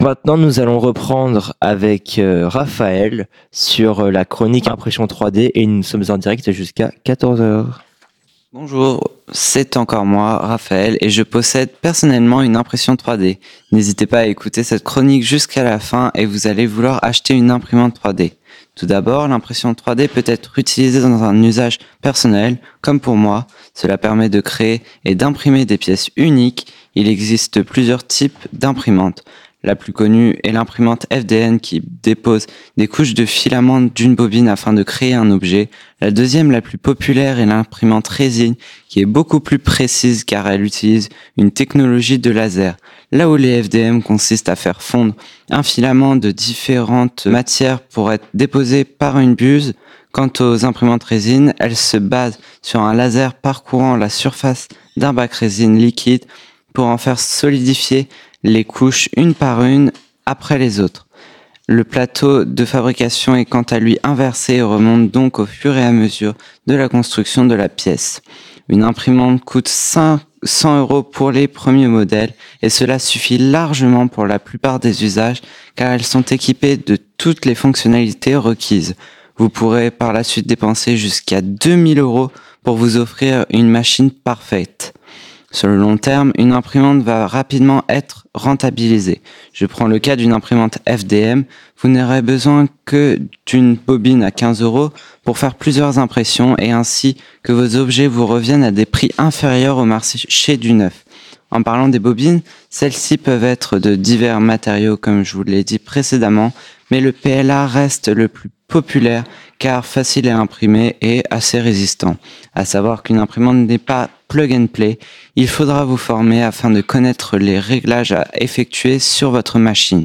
Maintenant, nous allons reprendre avec Raphaël sur la chronique impression 3D et nous sommes en direct jusqu'à 14 heures. Bonjour, c'est encore moi, Raphaël, et je possède personnellement une impression 3D. N'hésitez pas à écouter cette chronique jusqu'à la fin et vous allez vouloir acheter une imprimante 3D. Tout d'abord, l'impression 3D peut être utilisée dans un usage personnel, comme pour moi. Cela permet de créer et d'imprimer des pièces uniques. Il existe plusieurs types d'imprimantes. La plus connue est l'imprimante FDM qui dépose des couches de filaments d'une bobine afin de créer un objet. La deuxième, la plus populaire, est l'imprimante résine qui est beaucoup plus précise car elle utilise une technologie de laser. Là où les FDM consistent à faire fondre un filament de différentes matières pour être déposé par une buse, quant aux imprimantes résine, elles se basent sur un laser parcourant la surface d'un bac résine liquide pour en faire solidifier les couches une par une après les autres. Le plateau de fabrication est quant à lui inversé et remonte donc au fur et à mesure de la construction de la pièce. Une imprimante coûte 500 € pour les premiers modèles et cela suffit largement pour la plupart des usages car elles sont équipées de toutes les fonctionnalités requises. Vous pourrez par la suite dépenser jusqu'à 2000 € pour vous offrir une machine parfaite. Sur le long terme, une imprimante va rapidement être rentabilisée. Je prends le cas d'une imprimante FDM. Vous n'aurez besoin que d'une bobine à 15 € pour faire plusieurs impressions et ainsi que vos objets vous reviennent à des prix inférieurs au marché du neuf. En parlant des bobines, celles-ci peuvent être de divers matériaux comme je vous l'ai dit précédemment, mais le PLA reste le plus populaire car facile à imprimer et assez résistant. À savoir qu'une imprimante n'est pas plug and play, il faudra vous former afin de connaître les réglages à effectuer sur votre machine.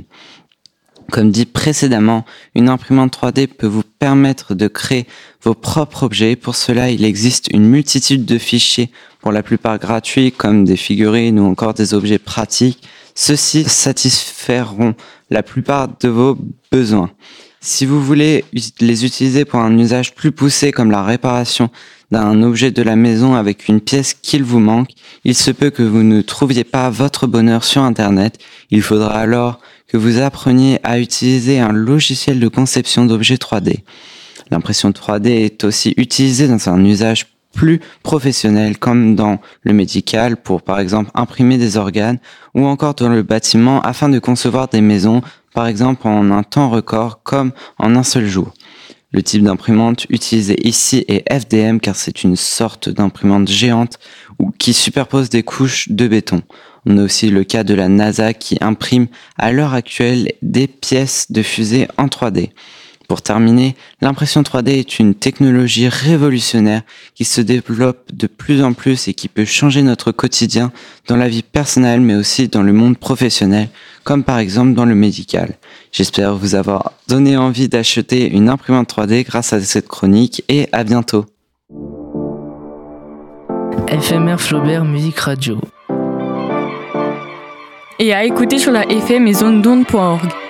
Comme dit précédemment, une imprimante 3D peut vous permettre de créer vos propres objets. Pour cela, il existe une multitude de fichiers, pour la plupart gratuits, comme des figurines ou encore des objets pratiques. Ceux-ci satisferont la plupart de vos besoins. Si vous voulez les utiliser pour un usage plus poussé comme la réparation d'un objet de la maison avec une pièce qu'il vous manque, il se peut que vous ne trouviez pas votre bonheur sur Internet. Il faudra alors que vous appreniez à utiliser un logiciel de conception d'objets 3D. L'impression 3D est aussi utilisée dans un usage plus professionnel comme dans le médical pour par exemple imprimer des organes ou encore dans le bâtiment afin de concevoir des maisons par exemple en un temps record comme en un seul jour. Le type d'imprimante utilisé ici est FDM car c'est une sorte d'imprimante géante qui superpose des couches de béton. On a aussi le cas de la NASA qui imprime à l'heure actuelle des pièces de fusée en 3D. Pour terminer, l'impression 3D est une technologie révolutionnaire qui se développe de plus en plus et qui peut changer notre quotidien dans la vie personnelle mais aussi dans le monde professionnel, comme par exemple dans le médical. J'espère vous avoir donné envie d'acheter une imprimante 3D grâce à cette chronique et à bientôt. FMR Flaubert Musique Radio. Et à écouter sur la FM et zonedonde.org.